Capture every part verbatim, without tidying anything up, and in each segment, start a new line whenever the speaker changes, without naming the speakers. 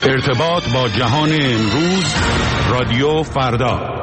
ارتباط با جهان امروز، رادیو فردا.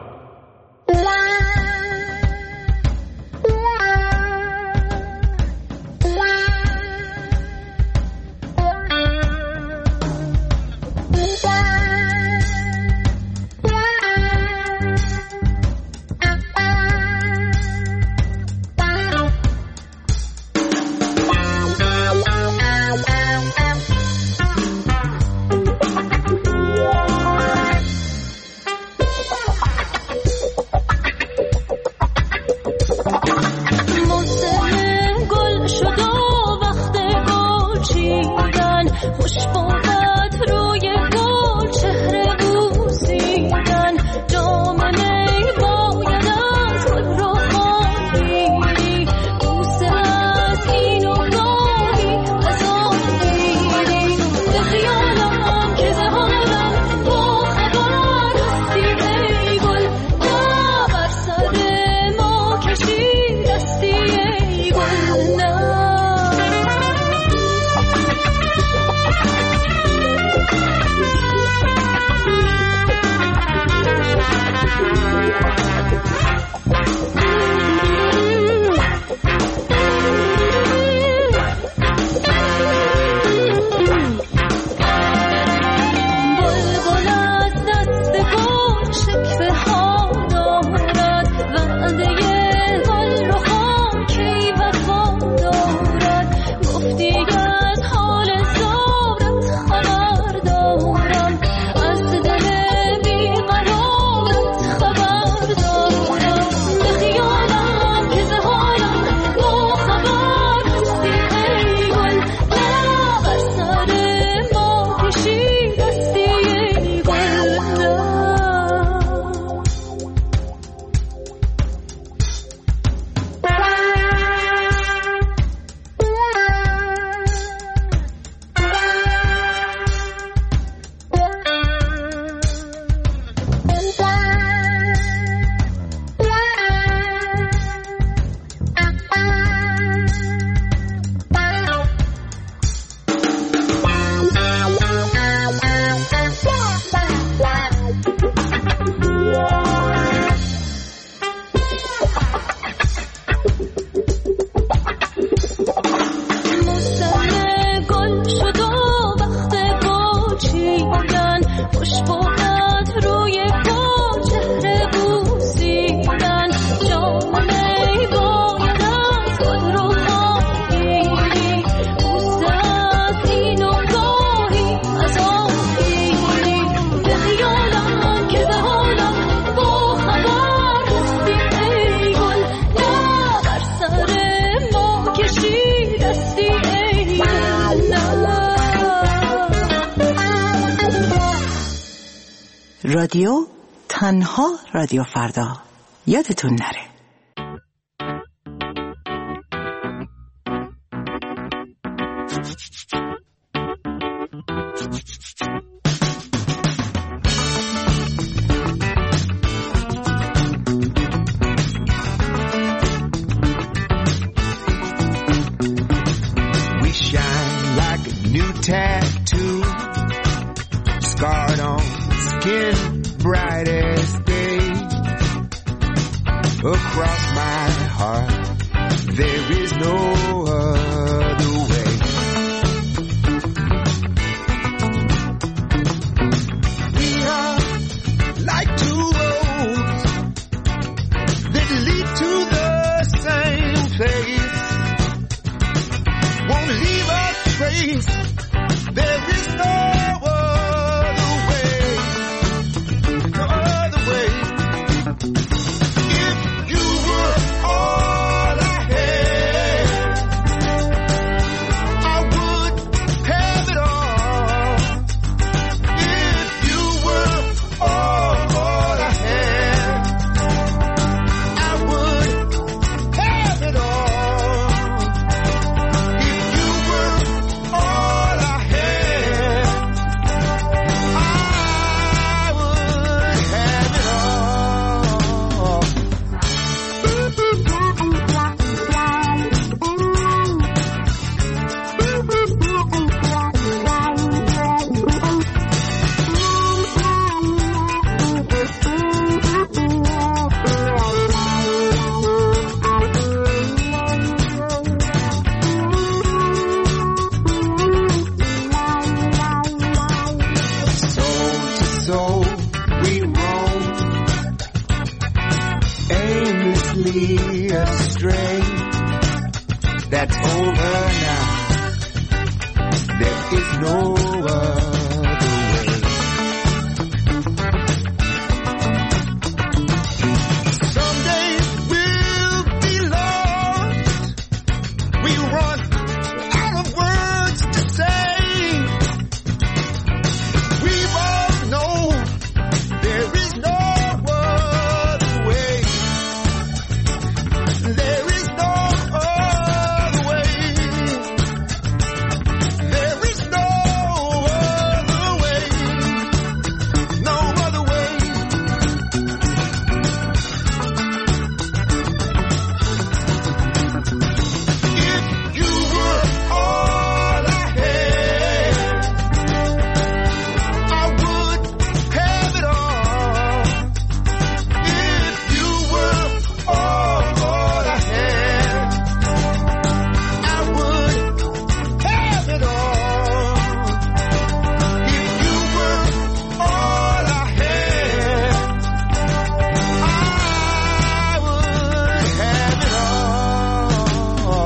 رادیو تنها رادیو فردا، یادتون نره.
We shine like a new tattoo, scarred on skin, bright as day. Across my heart, there is no other way. We are like two roads that lead to the same place. Won't leave a trace. There is no is no other way. Someday we'll be lost. We run out of words to say. We both know there is no other way. There is no other way. There is no other way. No other way. If you were all I had, I would have it all. If you were all I had, I would have it all. If you were all I had, I would have it all.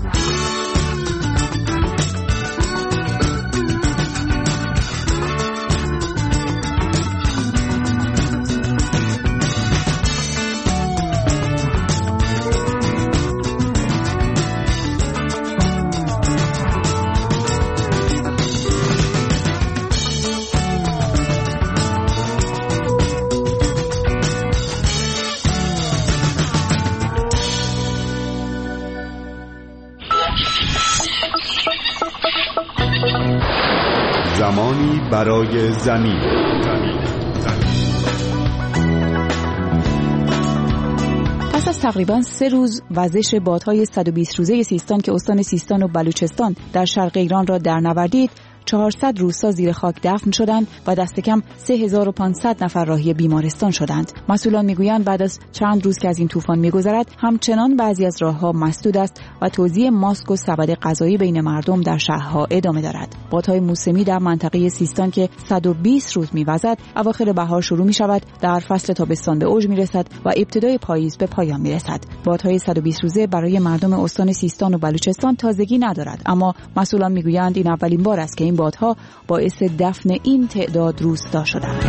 زمانی برای زمین.
پس از تقریباً سه روز وزش بادهای صد و بیست روزه سیستان که استان سیستان و بلوچستان در شرق ایران را در نوردید، چهارصد روستا زیر خاک دفن شدند و دست کم سه هزار و پانصد نفر راهی بیمارستان شدند. مسئولان میگویند بعد از چند روز که از این طوفان میگذرد، همچنان بعضی از راهها مسدود است و توزیع ماسک و سبد غذایی بین مردم در شهرها ادامه دارد. بادهای موسمی در منطقه سیستان که صد و بیست روز میوزد، اواخر بهار شروع میشود، در فصل تابستان به اوج میرسد و ابتدای پاییز به پایان میرسد. بادهای صد و بیست روزه برای مردم استان سیستان و بلوچستان تازگی ندارد، اما مسئولان میگویند این اولین بار است که این بادها باعث دفن این تعداد روستا شدند.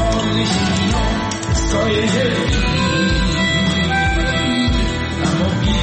سایه اما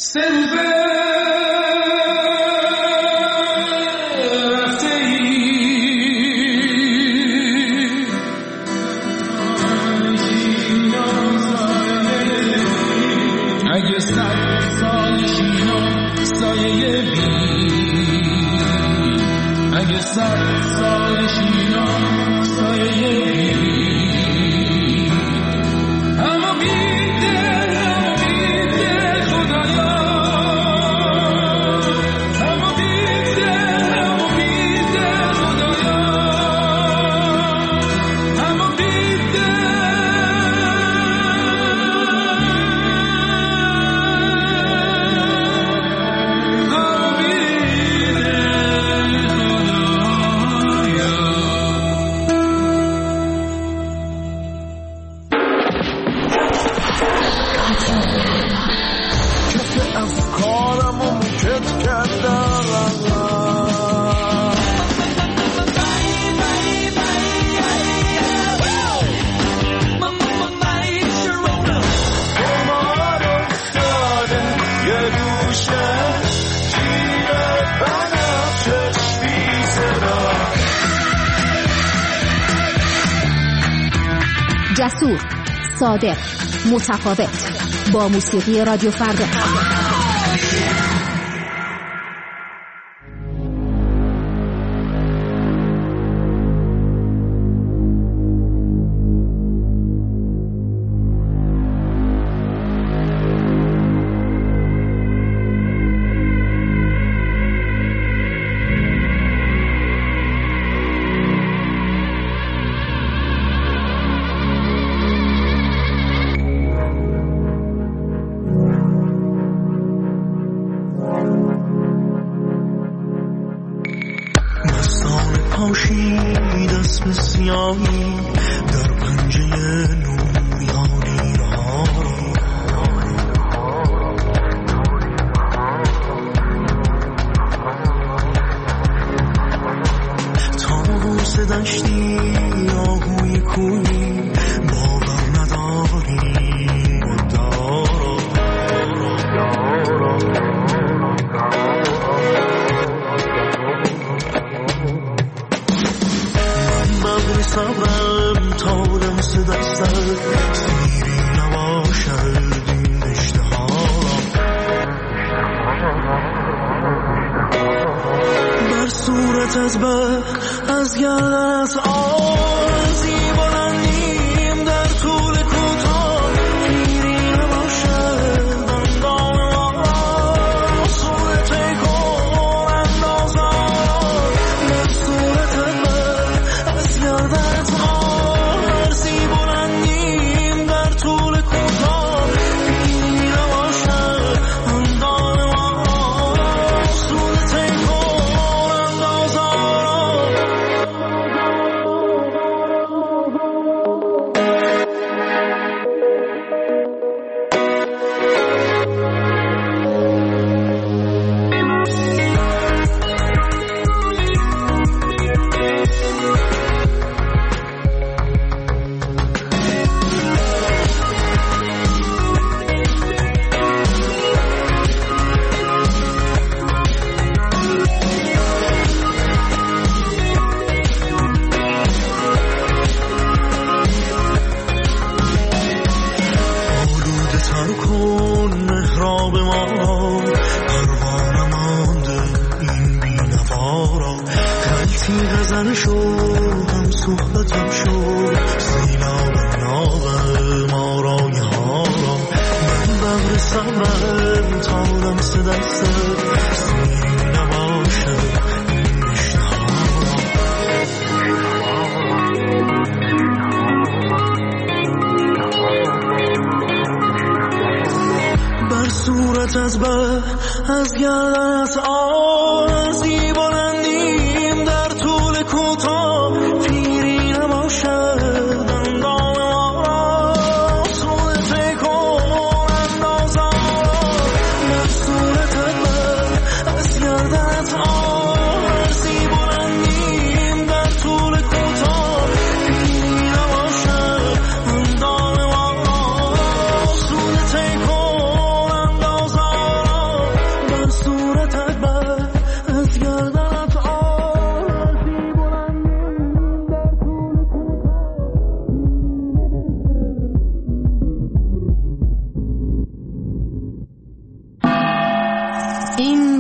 جسور، صادق، متفاوت، با موسیقی رادیو فردا.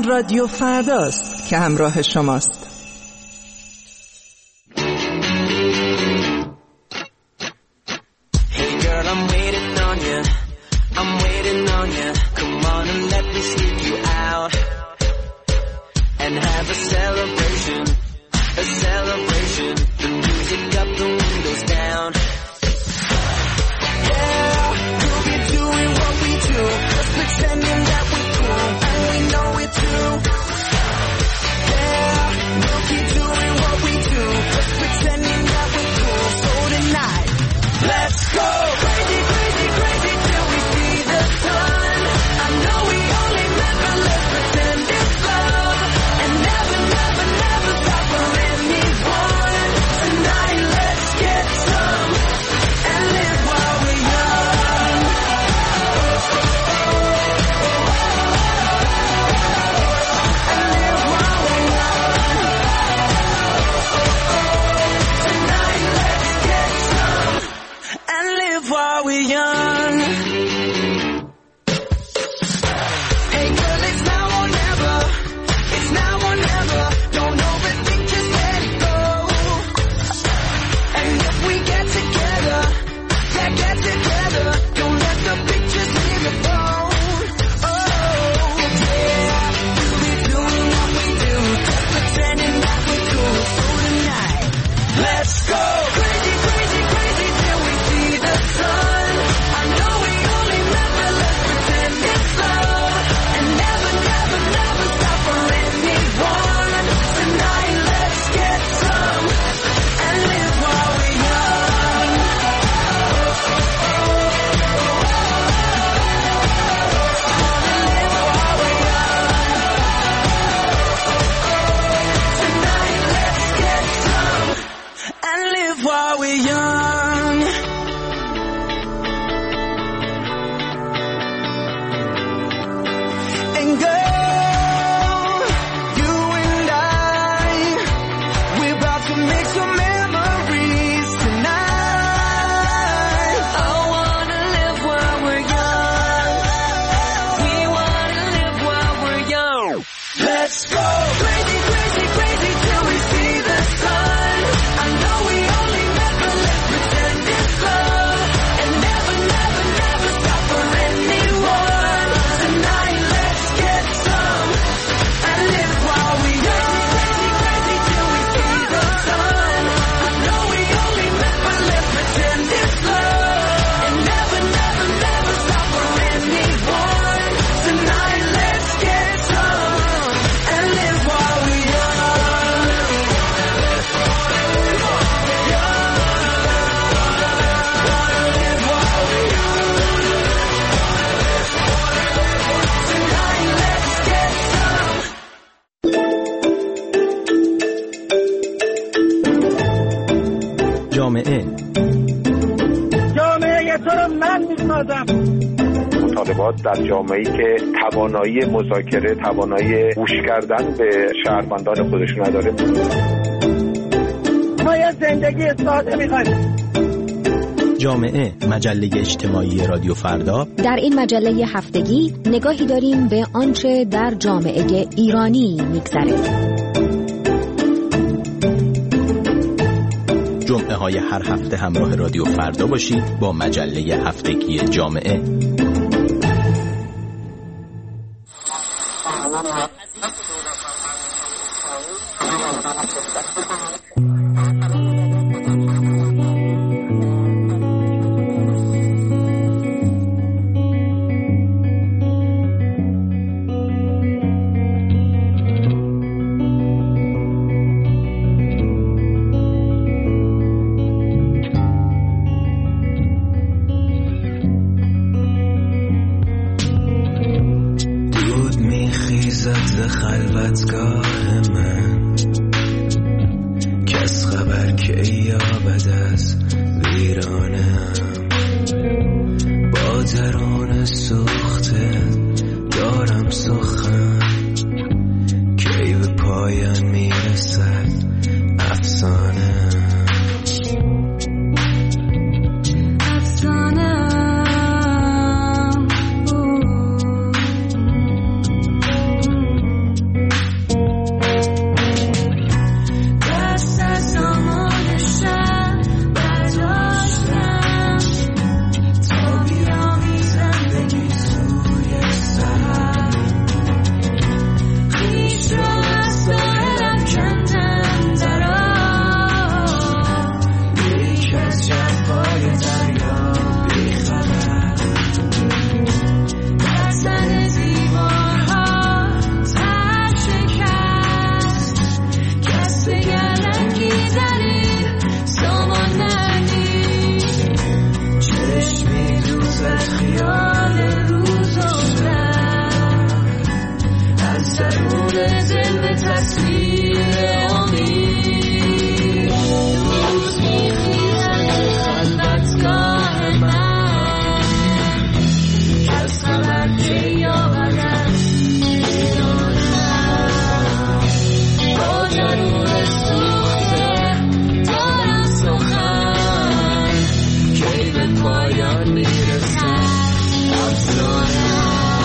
رادیو فرداست که همراه شماست.
جامعه
جامعه تو رو من می‌سازم.
مطالبات در جامعه‌ای که توانایی مذاکره، توانایی گوش کردن به شهروندان خودش نداره.
ما یه زندگی ساده می‌خوایم.
جامعه، مجله اجتماعی رادیو فردا.
در این مجله هفتگی نگاهی داریم به آنچه در جامعه ایرانی می‌گذره.
جمعه های هر هفته همراه رادیو فردا باشید با مجله هفتگی جامعه.
پایان میرسن افسانه.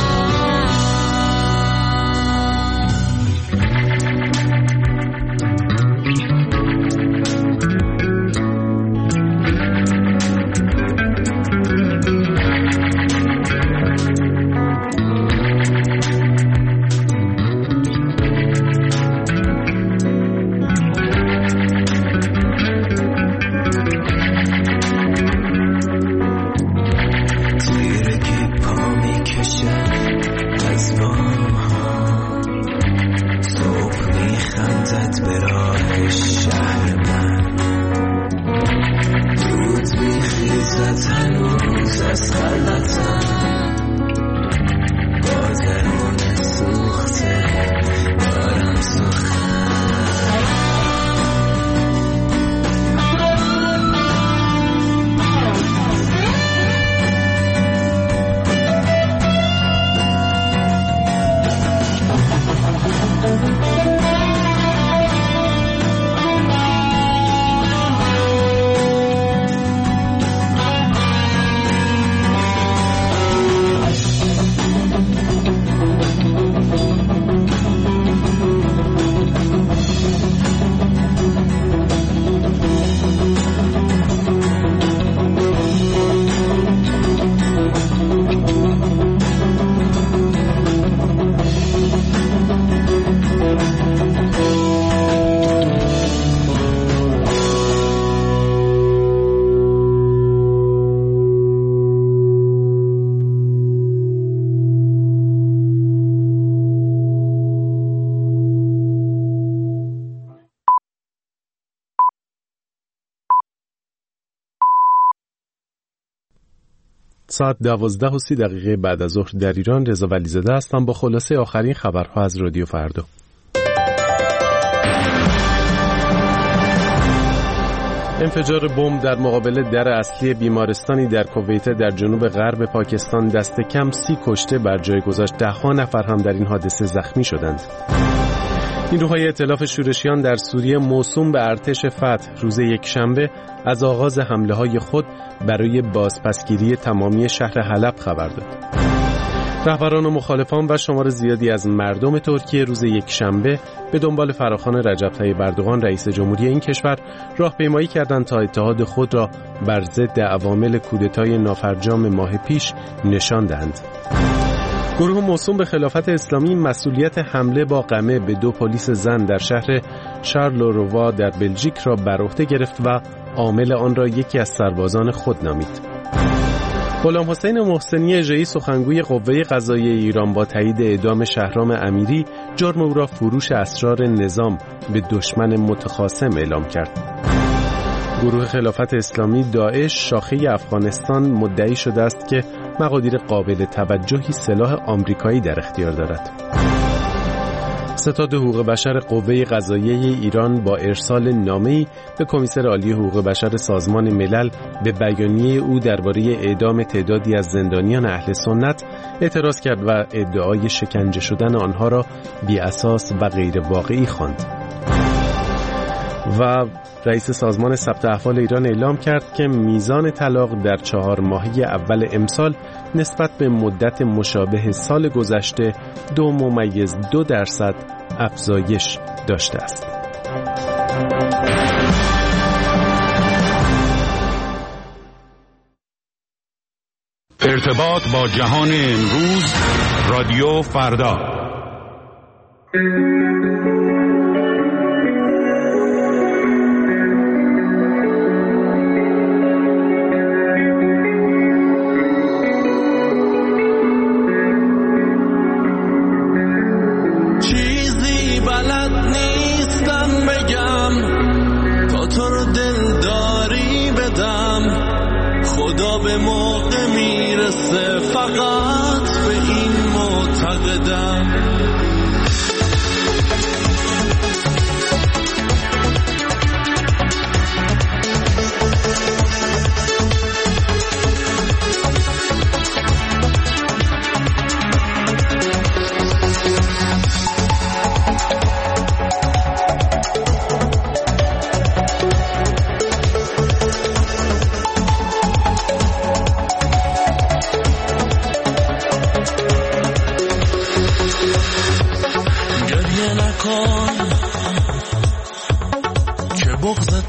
ساعت دوازده و سی دقیقه بعد از ظهر در ایران. رضا ولیزاده هستم با خلاصه آخرین خبرها از رادیو فردا. انفجار بمب در مقابل در اصلی بیمارستانی در کویت در جنوب غرب پاکستان دست کم سی کشته بر جای گذاشت. ده ها نفر هم در این حادثه زخمی شدند. نیروهای ائتلاف شورشیان در سوریه موسوم به ارتش فتح روز یکشنبه از آغاز حمله‌های خود برای بازپسگیری تمامی شهر حلب خبر داد. رهبران و مخالفان و شمار زیادی از مردم ترکیه روز یکشنبه به دنبال فراخوان رجب طیب اردوغان رئیس جمهوری این کشور راهپیمایی کردند تا اتحاد خود را بر ضد عوامل کودتای نافرجام ماه پیش نشان دهند. گروه موسوم به خلافت اسلامی مسئولیت حمله با قمه به دو پلیس زن در شهر شارلوروا در بلژیک را بر عهده گرفت و عامل آن را یکی از سربازان خود نامید. غلام حسین محسنی اژه‌ای سخنگوی قوه قضاییه ایران با تایید اعدام شهرام امیری جرم او را فروش اسرار نظام به دشمن متخاصم اعلام کرد. گروه خلافت اسلامی داعش شاخه افغانستان مدعی شده است که مقادیر قابل توجهی سلاح آمریکایی در اختیار دارد. ستاد حقوق بشر قوه قضاییه ایران با ارسال نامه‌ای به کمیسر عالی حقوق بشر سازمان ملل به بیانیه او درباره اعدام تعدادی از زندانیان اهل سنت اعتراض کرد و ادعای شکنجه شدن آنها را بی اساس و غیر واقعی خواند. و رئیس سازمان ثبت احوال ایران اعلام کرد که میزان طلاق در چهار ماهه اول امسال نسبت به مدت مشابه سال گذشته دو ممیز دو درصد افزایش داشته است.
ارتباط با جهان امروز رادیو فردا.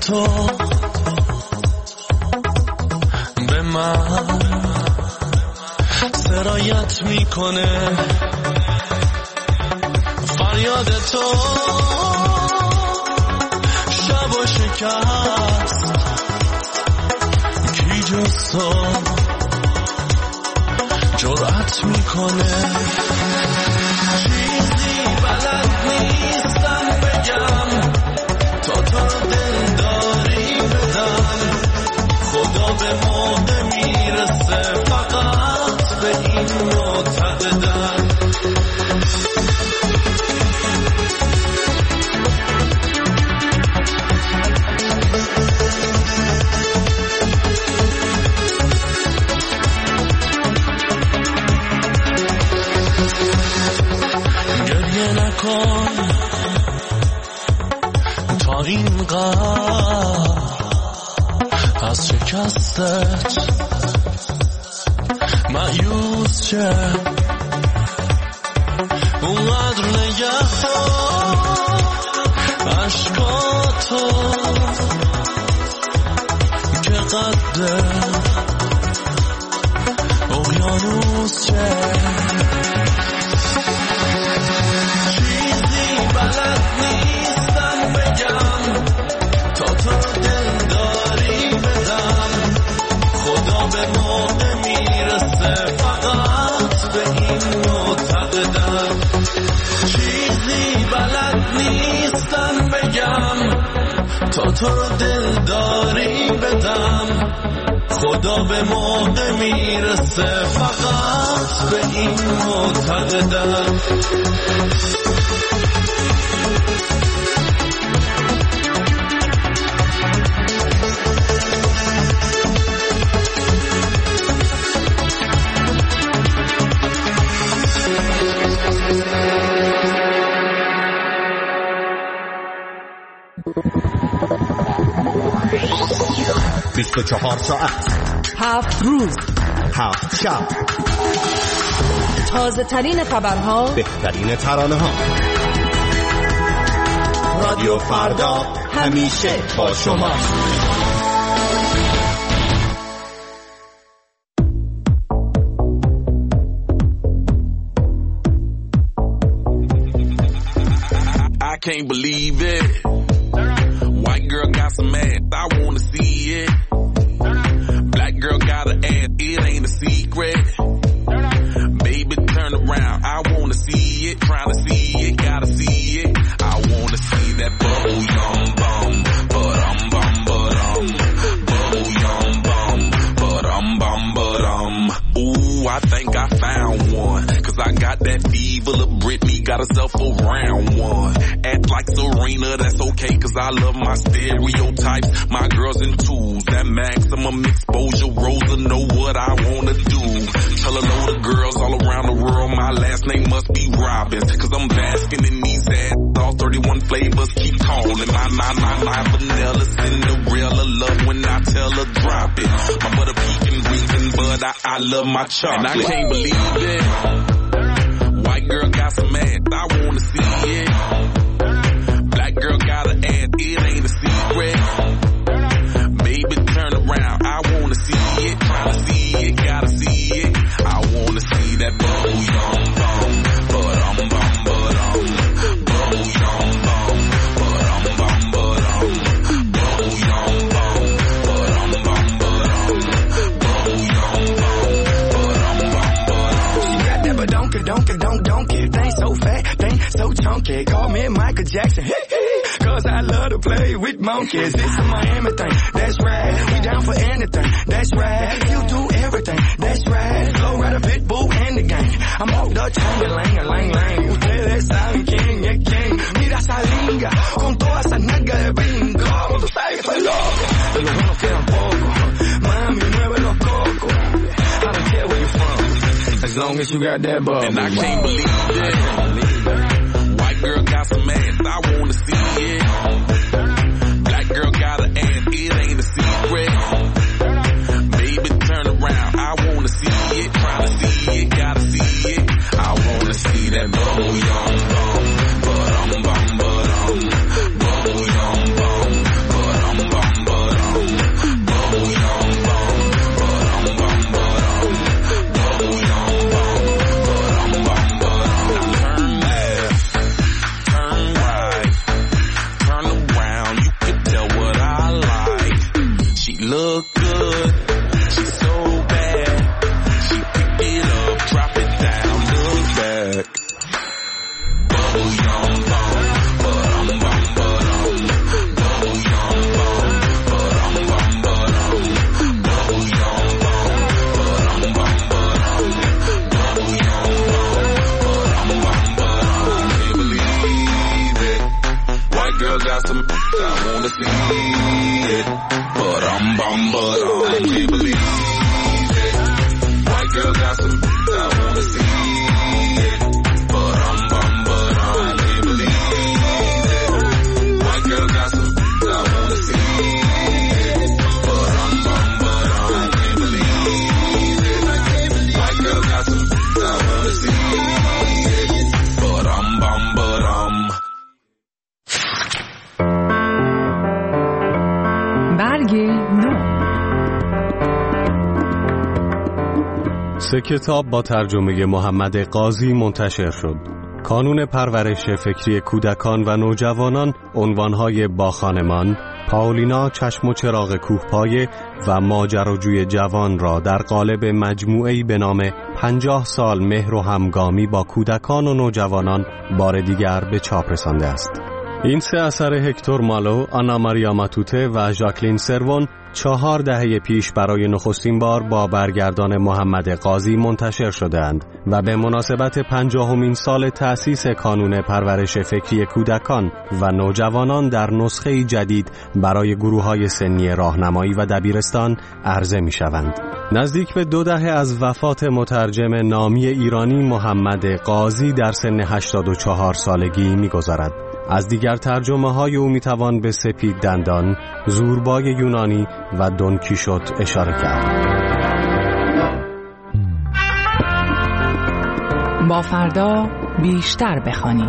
تو به من سرایت میکنه، فریاد تو شب و شکست، کی جز تو جرأت میکنه. چیزی بلد نیستم بگم تا تو رو دل داری بدم، خدا به موقع میرسه فقط به این معتقدم. گریه نکن تا اینقدر از شکستت مایوس شه، اونقدر نگه عشقاتو که قد اقیانوس شه. چیزی بلد نیستم بگم تا تو دل داری بدم، خدا به موقع میرسه فقط به این معتقدم. چیزی بلد نیستم بگم تا تو رو دل داری بدم، خدا به موقع میرسه فقط به این معتقدم.
بیست و چهار ساعت،
هفت روز،
هفت شب،
تازه ترین خبرها،
بهترین ترانه ها. رادیو فردا همیشه با شما.
I can't believe it. White girl got some ass, I wanna see it. Black girl got an ass, it ain't a secret. Baby, turn around, I wanna see it. Trying to see it, gotta see it. I wanna see that bubble yum bum, but um bum but um, bubble yum bum, but um bum but um. Ooh, I think I found one, 'cause I got that fever. Lil' Britney got herself a round one. Act like Serena, that's okay, 'cause I love my stereotypes. My girls in twos, that maximum exposure. Rosa know what I wanna do. Tell a load of girls all around the world my last name must be Robbins, 'cause I'm basking in these ass. All thirty-one flavors keep calling. My, my, my, my vanilla Cinderella love when I tell her drop it. My butter pecan breathing, but I, I love my chocolate. And I can't believe it. White girl got some ass, I wanna see it. Black girl got an ass, it ain't a secret. Baby, turn around, I wanna see it. Tryna see it, gotta see it. I wanna see that bubble yum bum, but um bum but um, bubble yum bum, but um bum but um, bubble yum bum, but um bum but um, bubble yum bum, but um bum but um.
She got that but don't don't don't don't get thing so fat, thing so chunky. Call me Michael Jackson. Cause I love to play with monkeys. This is Miami thing, that's right. We down for anything, that's right. You do everything, that's right. Flow rider, pit bull, and the gang. I'm off the chain, lang, lang, lang. Ustedes saben quién es quién. Mira esa linga, con toda esa nalga de bingo. Tú sabes que soy loco, de los buenos quedan pocos. Mami, mueve los cocos. I don't care where you're from, as long as you got that bubble.
And I can't believe it. White girl got some ass, I wanna see it. Black girl got an ass, it ain't a secret. Baby, turn around, I wanna see it. Tryna see it, gotta see it. I wanna see that bubble yum bum, but um bum but um, bubble yum bum, but um bum got some I wanna see it. But I'm bum, but I can't believe it. White girl got some I wanna see it. But I'm bum, but I can't believe it. White girl got some I wanna see it. But I'm bum, but I'm
برگ نو.
سه کتاب با ترجمه محمد قاضی منتشر شد. کانون پرورش فکری کودکان و نوجوانان، عنوانهای با خانمان، پاولینا چشم و چراغ کوهپایه و ماجراجوی جوان را در قالب مجموعه‌ای به نام پنجاه سال مهر و همگامی با کودکان و نوجوانان بار دیگر به چاپ رسانده است. این سه اثر هکتور مالو، آنا ماریا ماتوته و ژاکلین سروون چهار دهه پیش برای نخستین بار با برگردان محمد قاضی منتشر شده‌اند و به مناسبت پنجاهمین سال تأسیس کانون پرورش فکری کودکان و نوجوانان در نسخه جدید برای گروه‌های سنی راهنمایی و دبیرستان عرضه می‌شوند. نزدیک به دو دهه از وفات مترجم نامی ایرانی محمد قاضی در سن هشتاد و چهار سالگی می‌گذرد. از دیگر ترجمه های او میتوان به سپید دندان، زوربای یونانی و دون کیشوت اشاره کرد.
با فردا بیشتر بخوانیم.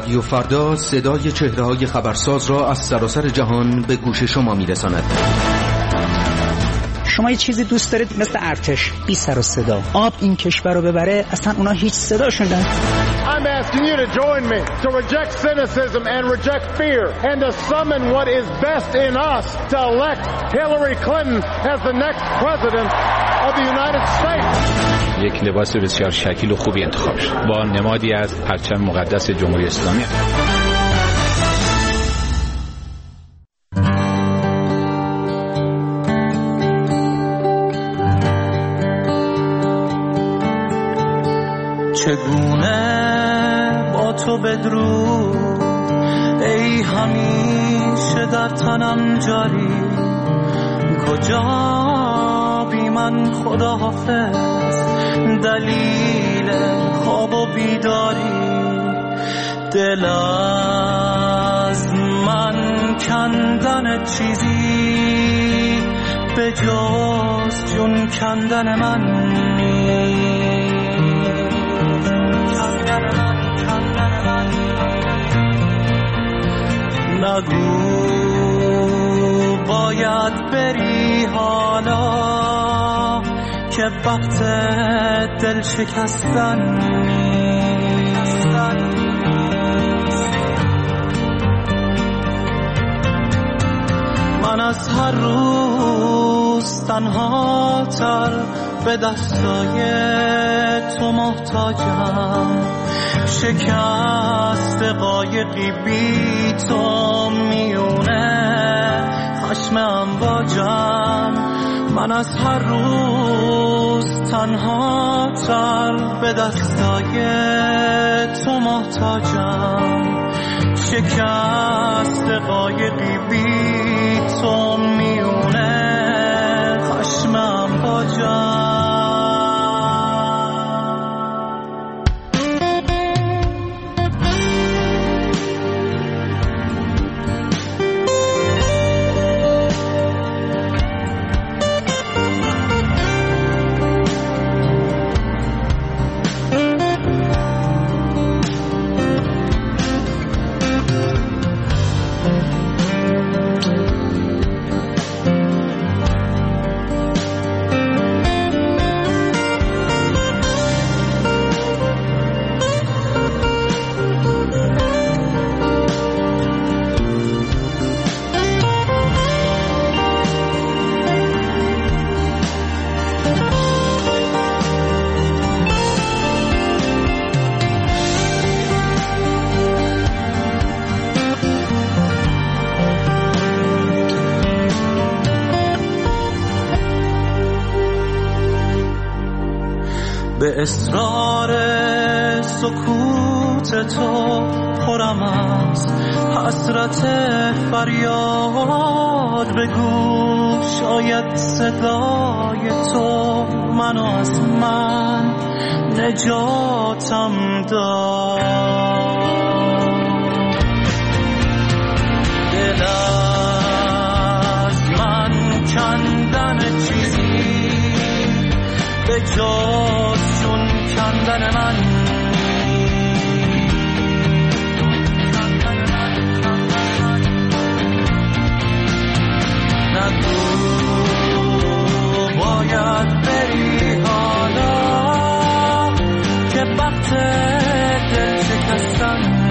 رادیو فردا صدای چهره‌های خبرساز را از سراسر جهان به گوش شما می‌رساند.
شما یه چیزی دوست دارید مثل ارتش، بی سر و صدا. آب این کشور رو ببره، اصلا اونا هیچ صداشون ندارن.
I'm asking you to join me to reject cynicism and reject fear and to summon what is best in us to elect Hillary Clinton as the next president of the United States.
یک لباس بسیار شکیل و خوبی انتخاب شد با نمادی از پرچم مقدس جمهوری اسلامی.
چگونه با تو بدرود ای همیشه در تنم جاری، کجا بی من خدا حافظ دلیل خواب و بیداری، دل از من کندن چیزی به جز جون کندن من نیست. نگو باید بری حالا که وقت دل شکستن نیست. من از هر روز تنها تر به دستای تو محتاجم، شکست قایقی بی تو میونه خشم امواجم. من از هر روز تنها تر به دستای تو محتاجم، شکست قایقی بی تو میونه خشم امواجم. به اصرار سکوت تو پرم از حسرت فریاد، بگو شاید صدای تو منو از من نجاتم داد. دل از من کندن چیزی به جز چون کندن من نگو باید بری حالا که وقت دل شکستن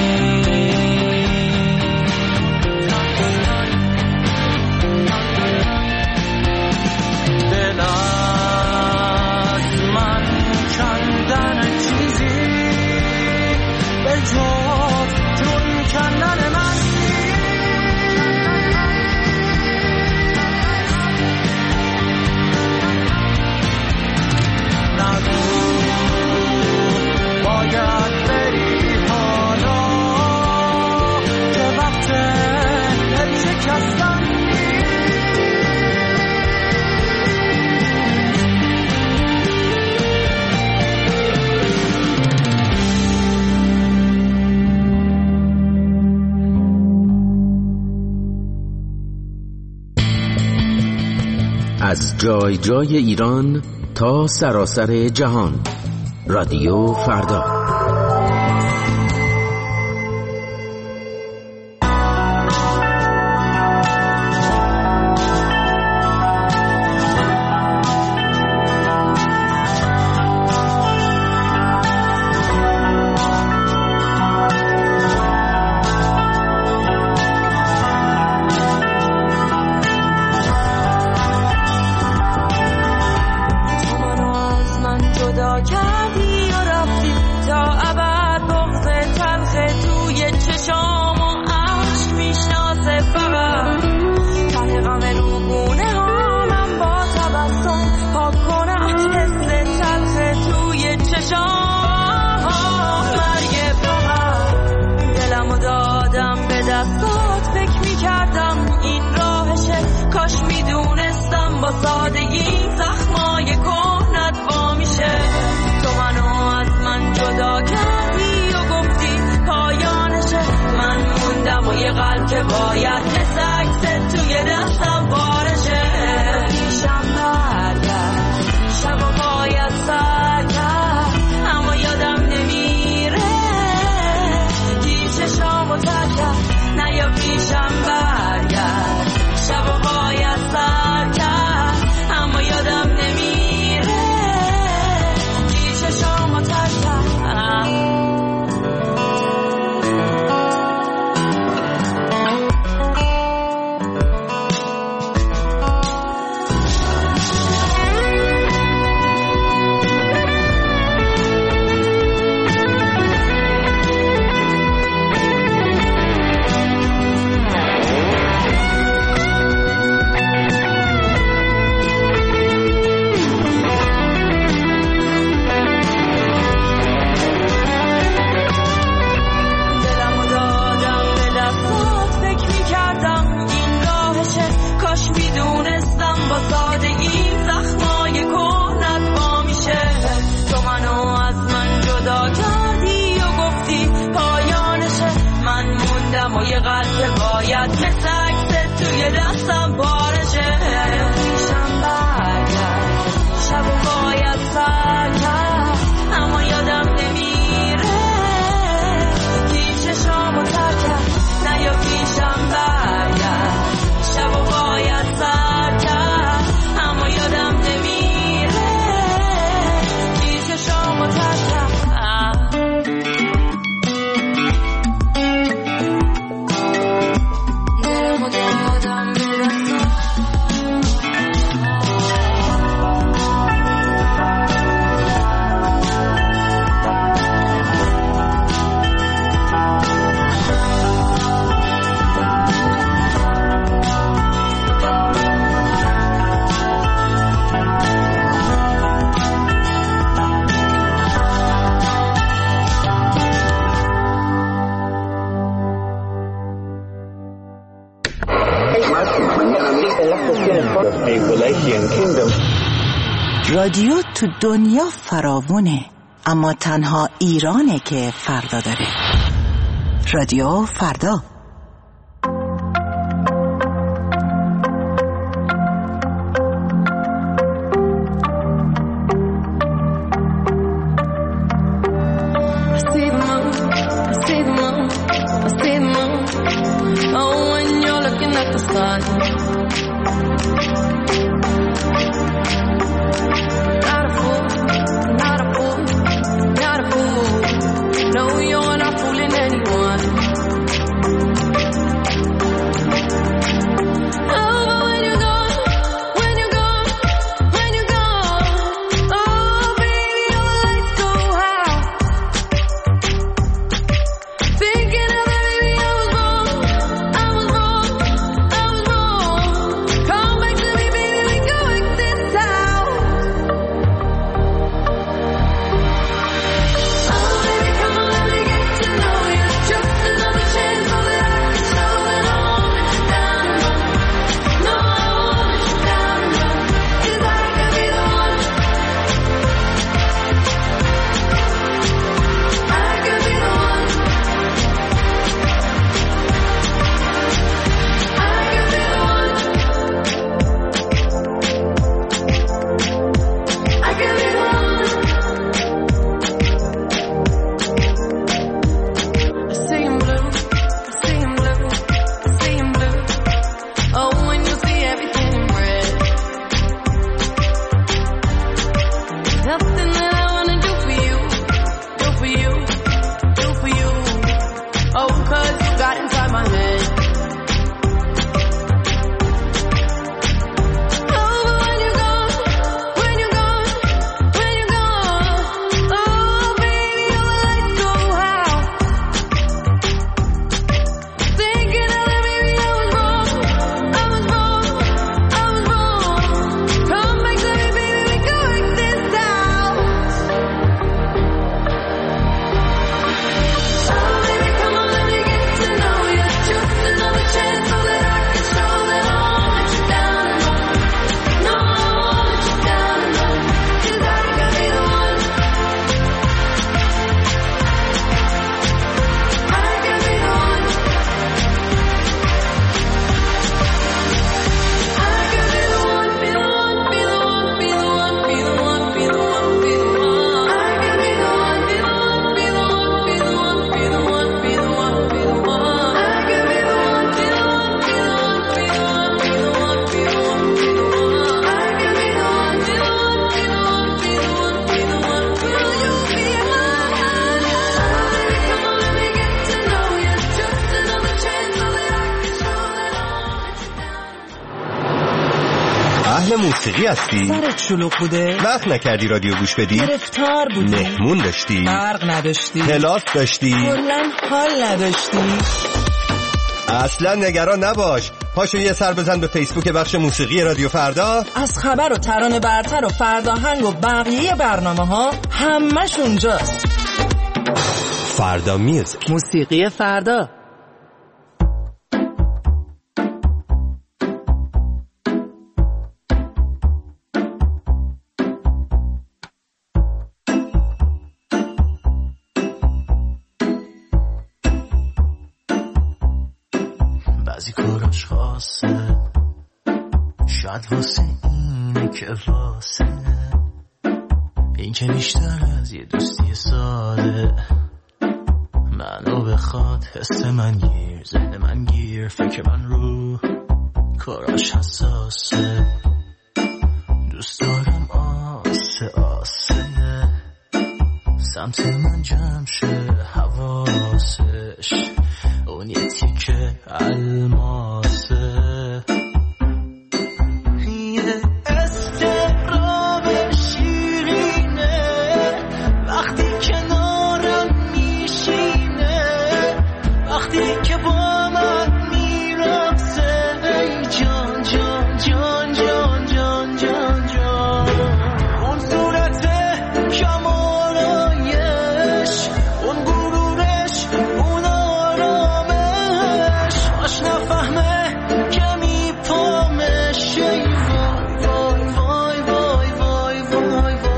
از جای جای ایران تا سراسر جهان، رادیو فردا.
با سادگی زخمای کهنت وا میشه. تو منو از من جدا کردی و گفتی پایانشه. من موندم و یه قلب که باید مثل عکست توی دستم بارشه. پیشم برگرد شب و باید سر کرد اما یادم نمیره گیچه شام و تر کرد. نه یا پیشم برگرد شب و باید سر کرد اما یادم نمیره گیچه شام و تر کرد.
رادیو تو دنیا فراوونه، اما تنها ایرانه که فردا داره. رادیو فردا.
No, you're not fooling anyone.
اهل موسیقی هستی؟
سرت شلوغ بوده؟
وقت نکردی رادیو گوش بدی؟
گرفتار بودی؟
مهمون داشتی؟
برق نداشتی؟
کلاس داشتی؟
کلاً حال نداشتی؟
اصلا نگران نباش، پاشو یه سر بزن به فیسبوک بخش موسیقی رادیو فردا.
از خبر و ترانه برتر و فرداهنگ و بقیه برنامه ها همش اونجاست.
فردا میوزیک،
موسیقی فردا.
بعضی کاراش خاصه، شاید واسه اینه که واسه این که بیشتر از یه دوستی ساده منو بخواد، حس من گیر، ذهن من گیر، فکر من رو کاراش حساسه. دوست دارم آسه آسه سمت من جمع شه حواسش، اون یه تیکه الماسه. یه استراب شیرینه وقتی کنارم میشینه، وقتی که با من میرقصه. ای جان جان جان جان جان جان جان، اون صورت کمالایش، اون غرورش، اون آرامش، آش نفهمه که میپامش. ای وای وای وای وای وای وای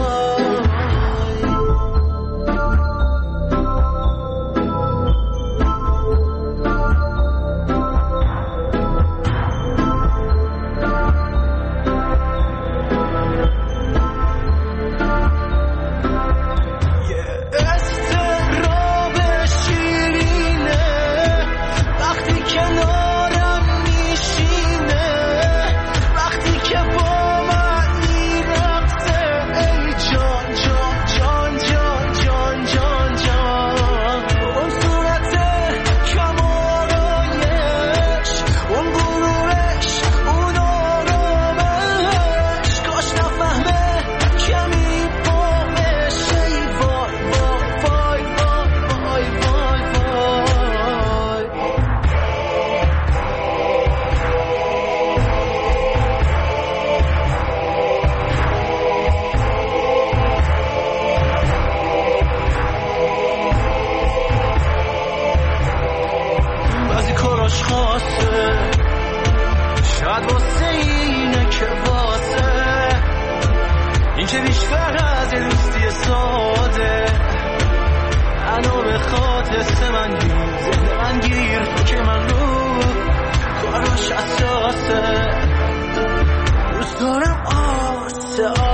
استراب شیرینه وقتی کنارم میشینه، وقتی که با من میرقصه. ای جان جان جان جان جان جان جان، اون صورت کمالایش، اون غرورش، اون آرامش، کاش نفهمه که میپامش. ای وای وای وای وای وای وای. بعضی کاراش خاصه، شاید واسه اینه که واسه این که بیشتر از یه دوستی ساده منو بخواد، حس من گیر، ذهن من گیر، فکر من رو کاراش حساسه. دوست دارم آسه